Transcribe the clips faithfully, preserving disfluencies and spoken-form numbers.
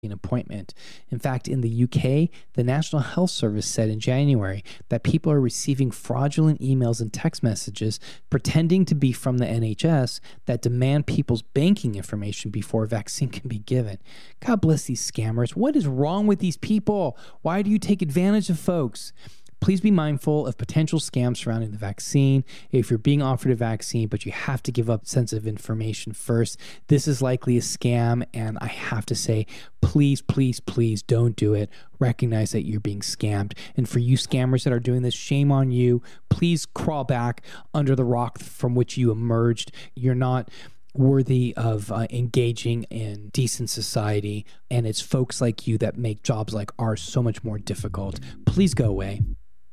an appointment. In fact, in the U K, the National Health Service said in January that people are receiving fraudulent emails and text messages pretending to be from the N H S that demand people's banking information before a vaccine can be given. God bless these scammers. What is wrong with these people? Why do you take advantage of folks? Please be mindful of potential scams surrounding the vaccine. If you're being offered a vaccine, but you have to give up sensitive information first, this is likely a scam. And I have to say, please, please, please don't do it. Recognize that you're being scammed. And for you scammers that are doing this, shame on you. Please crawl back under the rock from which you emerged. You're not worthy of uh, engaging in decent society. And it's folks like you that make jobs like ours so much more difficult. Please go away.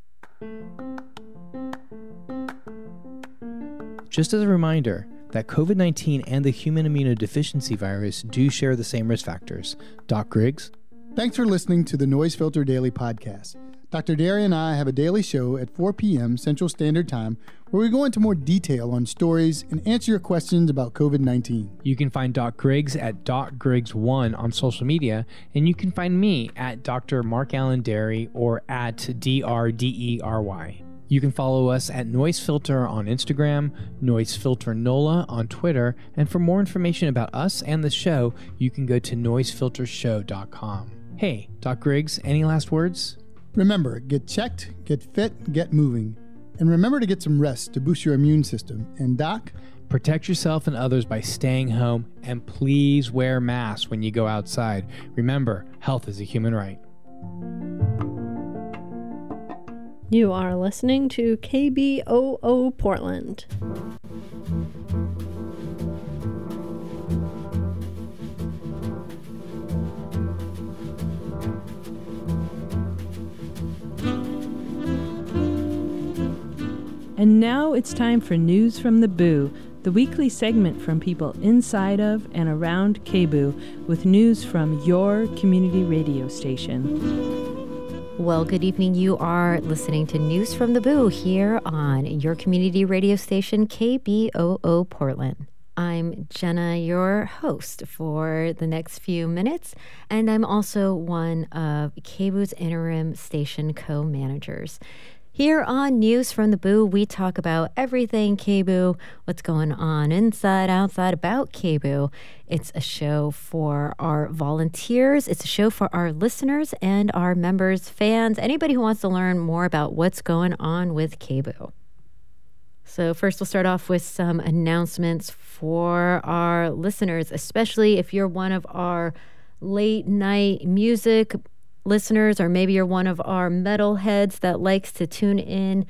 Just as a reminder that COVID nineteen and the human immunodeficiency virus do share the same risk factors. Doc Griggs? Thanks for listening to the Noise Filter Daily Podcast. Doctor Derry and I have a daily show at four p.m. Central Standard Time where we go into more detail on stories and answer your questions about COVID nineteen. You can find Doc Griggs at Doc Griggs one on social media, and you can find me at Doctor Mark Allen Derry or at D R D E R Y. You can follow us at Noise Filter on Instagram, Noise Filter NOLA on Twitter, and for more information about us and the show, you can go to noise filter show dot com. Hey, Doc Griggs, any last words? Remember, get checked, get fit, get moving. And remember to get some rest to boost your immune system. And Doc? Protect yourself and others by staying home, and please wear masks when you go outside. Remember, health is a human right. You are listening to K B O O Portland. And now it's time for News from the Boo, the weekly segment from people inside of and around K B O O with news from your community radio station. Well, good evening. You are listening to News from the Boo here on your community radio station, K B O O Portland. I'm Jenna, your host for the next few minutes, and I'm also one of K B O O's interim station co-managers. Here on News from the Boo, we talk about everything K B O O, what's going on inside, outside about K B O O. It's a show for our volunteers. It's a show for our listeners and our members, fans, anybody who wants to learn more about what's going on with K B O O. So first, we'll start off with some announcements for our listeners, especially if you're one of our late night music listeners, or maybe you're one of our metalheads that likes to tune in.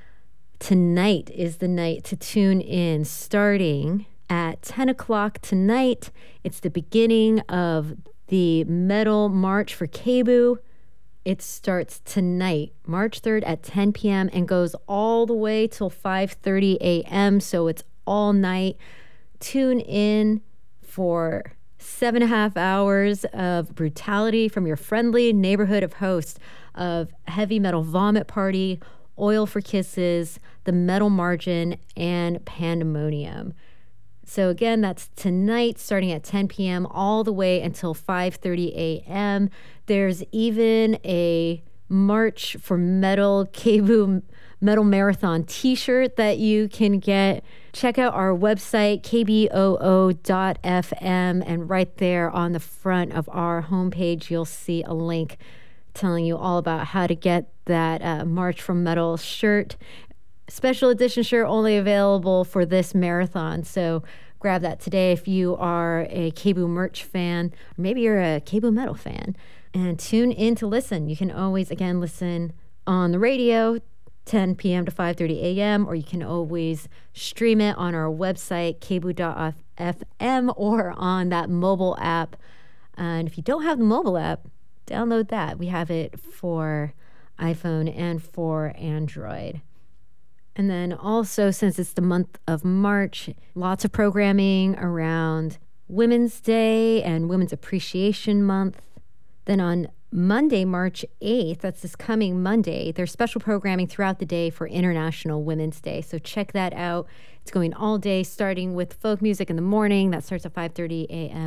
Tonight is the night to tune in. Starting at ten o'clock tonight, it's the beginning of the Metal March for K B O O. It starts tonight, March third at ten p.m. and goes all the way till five thirty a.m. So it's all night. Tune in for seven and a half hours of brutality from your friendly neighborhood of hosts of Heavy Metal Vomit Party, Oil for Kisses, The Metal Margin, and Pandemonium. So again, that's tonight starting at ten p.m. all the way until five thirty a.m. There's even a March for Metal K B O O Metal Marathon t-shirt that you can get. Check out our website, k b o o dot f m, and right there on the front of our homepage, you'll see a link telling you all about how to get that uh, March for Metal shirt. Special edition shirt only available for this marathon, so grab that today if you are a K B O O merch fan, or maybe you're a K B O O metal fan, and tune in to listen. You can always, again, listen on the radio, ten p.m. to five thirty a.m., or you can always stream it on our website, k b o o dot f m, or on that mobile app. And if you don't have the mobile app, download that. We have it for iPhone and for Android. And then also, since it's the month of March, lots of programming around Women's Day and Women's Appreciation Month. Then on Monday, March eighth, that's this coming Monday, there's special programming throughout the day for International Women's Day. So check that out. It's going all day, starting with folk music in the morning. That starts at five thirty a.m.,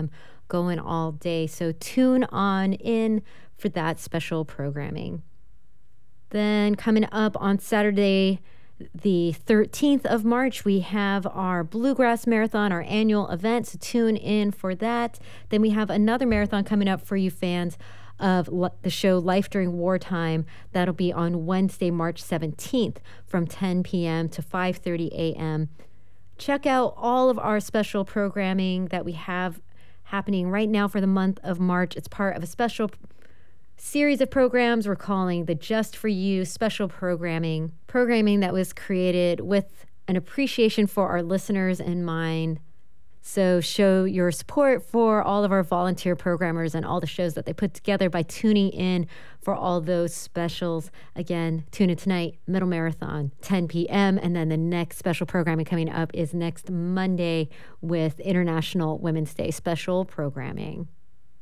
going all day. So tune on in for that special programming. Then coming up on Saturday, the thirteenth of March, we have our Bluegrass Marathon, our annual event, so tune in for that. Then we have another marathon coming up for you fans of the show Life During Wartime. That'll be on Wednesday, March seventeenth from ten p.m. to five thirty a.m. Check out all of our special programming that we have happening right now for the month of March. It's part of a special series of programs we're calling the Just For You special programming, programming that was created with an appreciation for our listeners in mind. So show your support for all of our volunteer programmers and all the shows that they put together by tuning in for all those specials. Again, tune in tonight, Middle Marathon, ten p.m. And then the next special programming coming up is next Monday with International Women's Day special programming.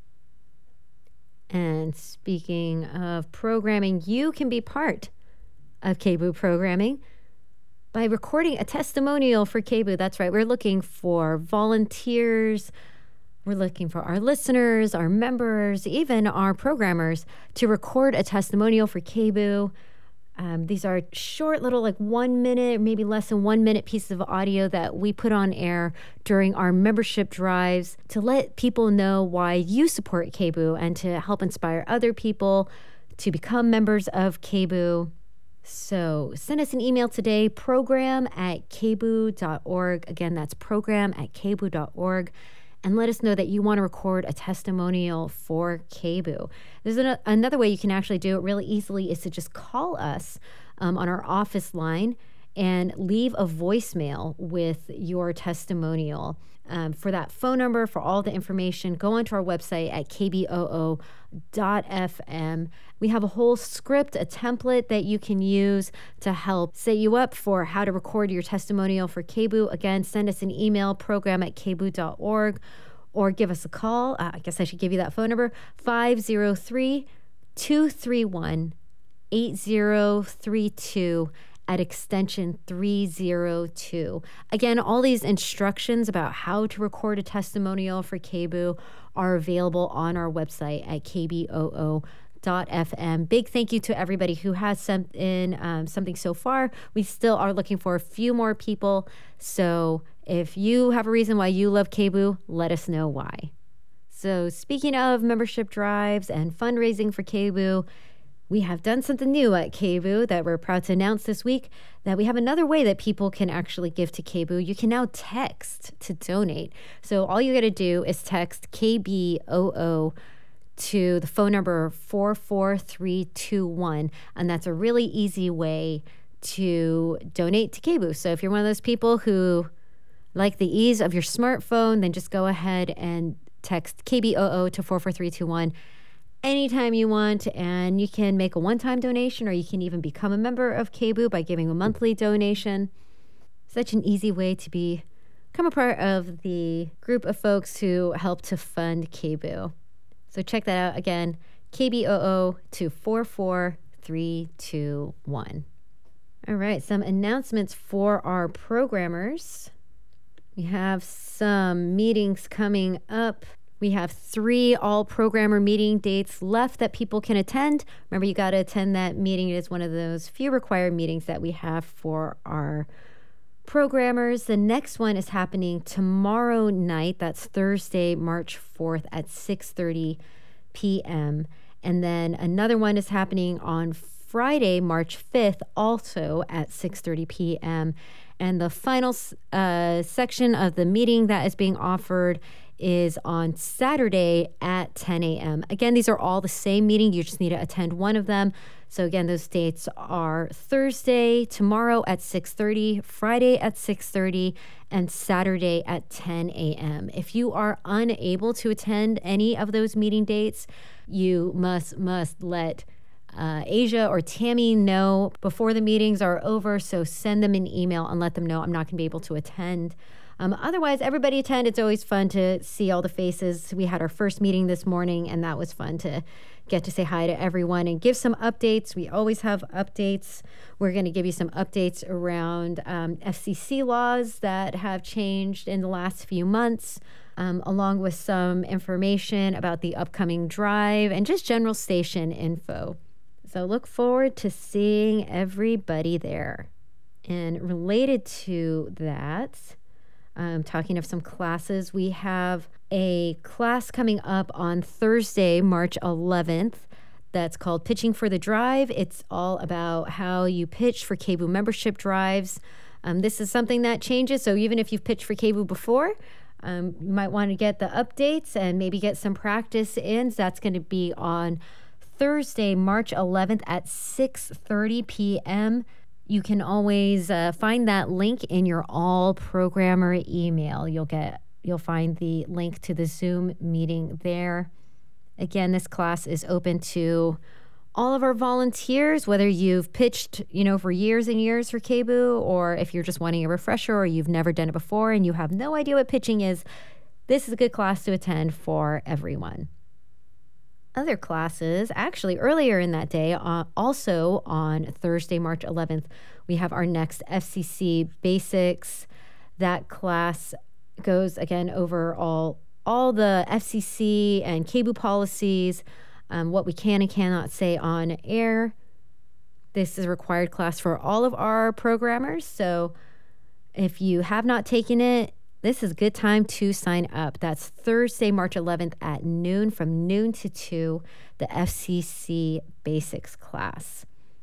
And speaking of programming, you can be part of K B O O programming by recording a testimonial for K B O O. That's right. We're looking for volunteers. We're looking for our listeners, our members, even our programmers to record a testimonial for K B O O. Um, these are short little like one minute, maybe less than one minute pieces of audio that we put on air during our membership drives to let people know why you support K B O O and to help inspire other people to become members of K B O O. So send us an email today, program at k b o o dot org. Again, that's program at k b o o dot org. And let us know that you want to record a testimonial for K B O O. There's an, another way you can actually do it really easily is to just call us um, on our office line and leave a voicemail with your testimonial. Um, for that phone number, for all the information, go onto our website at k b o o dot f m. We have a whole script, a template that you can use to help set you up for how to record your testimonial for K B O O. Again, send us an email, program at k b o o dot org, or give us a call. Uh, I guess I should give you that phone number, five oh three, two three one, eight oh three two. At extension three oh two. Again, all these instructions about how to record a testimonial for K B O O are available on our website at k b o o dot f m. Big thank you to everybody who has sent in um, something so far. We still are looking for a few more people. So if you have a reason why you love K B O O, let us know why. So speaking of membership drives and fundraising for K B O O, we have done something new at K B O O that we're proud to announce this week, that we have another way that people can actually give to K B O O. You can now text to donate. So all you got to do is text K B O O to the phone number four four three two one, and that's a really easy way to donate to K B O O. So if you're one of those people who like the ease of your smartphone, then just go ahead and text K B O O to four four three two one. Anytime you want, and you can make a one-time donation, or you can even become a member of K B O O by giving a monthly donation. Such an easy way to be, become a part of the group of folks who help to fund K B O O. So check that out again, K B O O to four four three two one. All right, some announcements for our programmers. We have some meetings coming up. We have three all-programmer meeting dates left that people can attend. Remember, you got to attend that meeting. It is one of those few required meetings that we have for our programmers. The next one is happening tomorrow night. That's Thursday, March fourth at six thirty p.m. And then another one is happening on Friday, March fifth, also at six thirty p.m. And the final uh, section of the meeting that is being offered is on Saturday at ten a.m. Again, these are all the same meeting. You just need to attend one of them. So again, those dates are Thursday, tomorrow at six thirty, Friday at six thirty, and Saturday at ten a.m. If you are unable to attend any of those meeting dates, you must must let uh, Asia or Tammy know before the meetings are over. So send them an email and let them know I'm not going to be able to attend. Um, otherwise, everybody attend. It's always fun to see all the faces. We had our first meeting this morning, and that was fun to get to say hi to everyone and give some updates. We always have updates. We're going to give you some updates around um, F C C laws that have changed in the last few months. um, along with some information about the upcoming drive and just general station info. So look forward to seeing everybody there. And related to that, um, talking of some classes, we have a class coming up on Thursday, March eleventh. That's called Pitching for the Drive. It's all about how you pitch for K B O O membership drives. Um, this is something that changes. So even if you've pitched for K B O O before, um, you might want to get the updates and maybe get some practice in. So that's going to be on Thursday, March eleventh at six thirty p.m. You can always uh, find that link in your all programmer email. You'll get you'll find the link to the Zoom meeting there. Again, this class is open to all of our volunteers, whether you've pitched, you know, for years and years for K B O O, or if you're just wanting a refresher or you've never done it before and you have no idea what pitching is, this is a good class to attend for everyone. Other classes, actually earlier in that day, uh, also on Thursday, March eleventh, we have our next F C C Basics. That class goes, again, over all all the F C C and K B O O policies, um, what we can and cannot say on air. This is a required class for all of our programmers. So if you have not taken it, this is a good time to sign up. That's Thursday, March eleventh at noon, from noon to two, the F C C Basics class.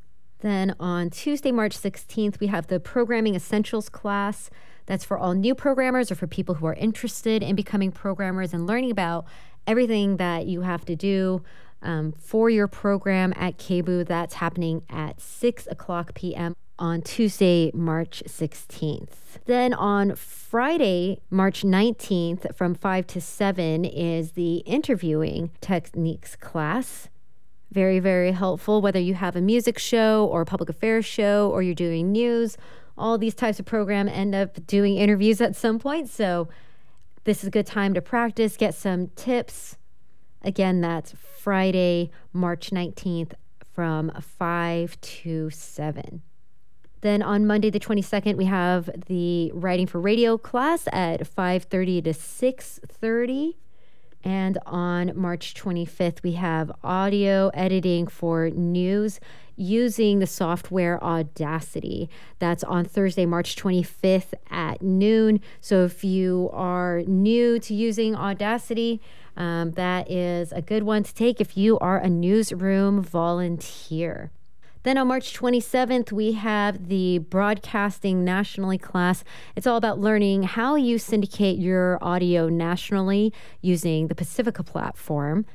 Then on Tuesday, March sixteenth, we have the Programming Essentials class. That's for all new programmers or for people who are interested in becoming programmers and learning about everything that you have to do um, for your program at K B O O. That's happening at six o'clock p.m. on Tuesday, March sixteenth. Then on Friday, March nineteenth, from five to seven is the Interviewing Techniques class. Very, very helpful, whether you have a music show or a public affairs show or you're doing news. All these types of programs end up doing interviews at some point. So this is a good time to practice, get some tips. Again, that's Friday, March nineteenth from five to seven. Then on Monday the twenty-second, we have the Writing for Radio class at five thirty to six thirty. And on March twenty-fifth, we have audio editing for news using the software Audacity. That's on Thursday, March twenty-fifth at noon. So if you are new to using Audacity, um, that is a good one to take if you are a newsroom volunteer. Then on March twenty-seventh, we have the Broadcasting Nationally class. It's all about learning how you syndicate your audio nationally using the Pacifica platform.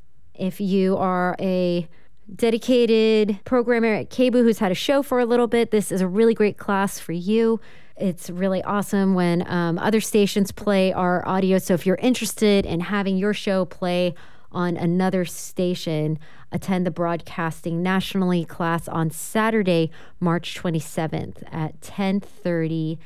If you are a dedicated programmer at K B O O who's had a show for a little bit, this is a really great class for you. It's really awesome when um, other stations play our audio. So if you're interested in having your show play on another station, attend the Broadcasting Nationally class on Saturday, March twenty-seventh at ten thirty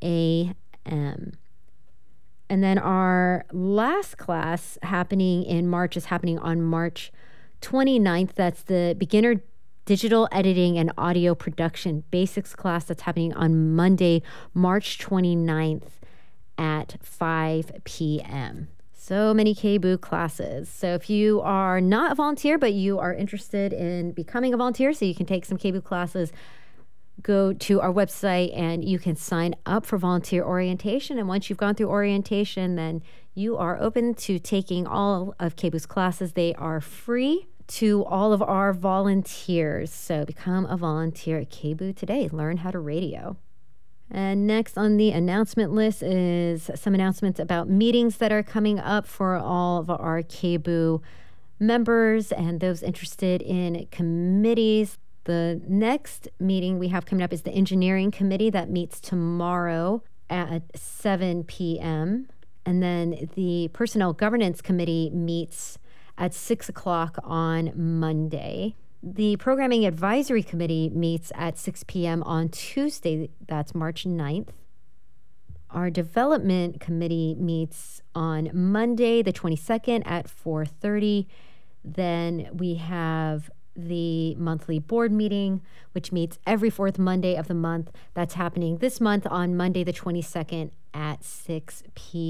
a.m. And then our last class happening in March is happening on March twenty-ninth. That's the Beginner Digital Editing and Audio Production Basics class. That's happening on Monday, March twenty-ninth at five p.m. So many K B O O classes. So if you are not a volunteer, but you are interested in becoming a volunteer so you can take some K B O O classes, go to our website and you can sign up for volunteer orientation. And once you've gone through orientation, then you are open to taking all of K B O O's classes. They are free to all of our volunteers. So become a volunteer at K B O O today. Learn how to radio. And next on the announcement list is some announcements about meetings that are coming up for all of our K B O O members and those interested in committees. The next meeting we have coming up is the Engineering Committee that meets tomorrow at seven p.m. And then the Personnel Governance Committee meets at six o'clock on Monday. The Programming Advisory Committee meets at six p.m. on Tuesday, that's March ninth. Our Development Committee meets on Monday, the twenty-second at four thirty. Then we have the monthly board meeting, which meets every fourth Monday of the month. That's happening this month on Monday, the twenty-second at six p.m.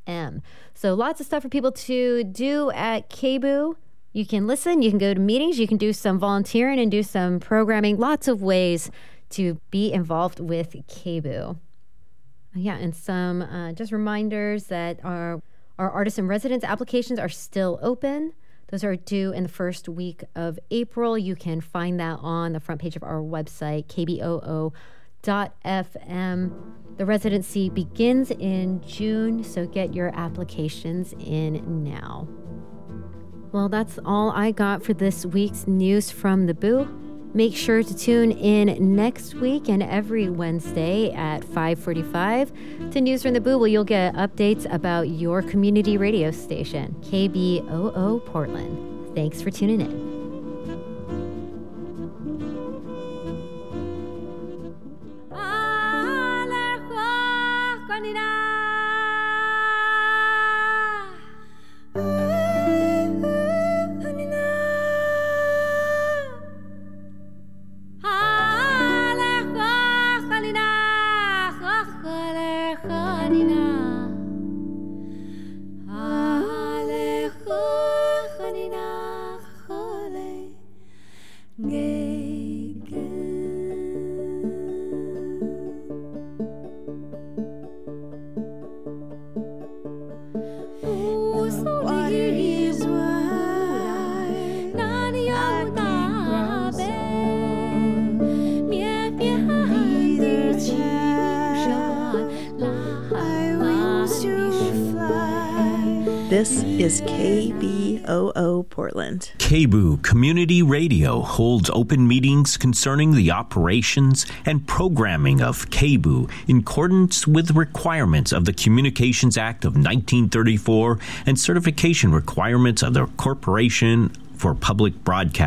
M. So lots of stuff for people to do at K B O. You can listen, you can go to meetings, you can do some volunteering and do some programming. Lots of ways to be involved with K B O. Yeah, and some uh, just reminders that our, our artist in residence applications are still open. Those are due in the first week of April. You can find that on the front page of our website, k b o o dot f m. The residency begins in June, so get your applications in now. Well, that's all I got for this week's News from the Boo. Make sure to tune in next week and every Wednesday at five forty-five to News from the Boo, where you'll get updates about your community radio station, K B O O Portland. Thanks for tuning in. This is K B O O Portland. K B O O Community Radio holds open meetings concerning the operations and programming of K B O O in accordance with requirements of the Communications Act of nineteen thirty-four and certification requirements of the Corporation for Public Broadcasting.